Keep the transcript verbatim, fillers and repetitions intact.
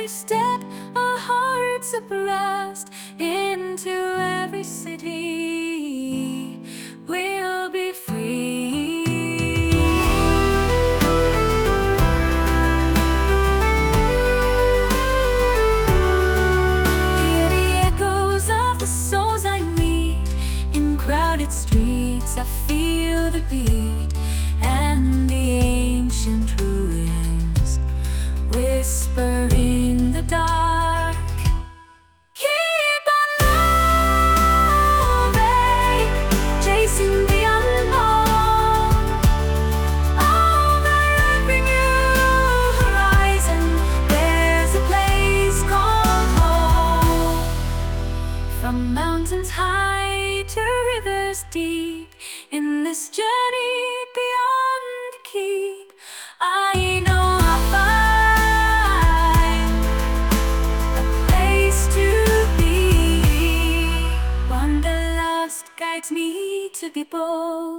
every step, our hearts abreast. Into every city we'll be free. Hear the echoes of the souls I meet in crowded streets. I feel the beat and the ancient ruins whisper in the dark. Keep on moving, chasing the unknown. Over every new horizon, there's a place called home. From mountains high to rivers deep, in this journey beyond the keep, I know I'll find a place to be. Wanderlust guides me to be bold.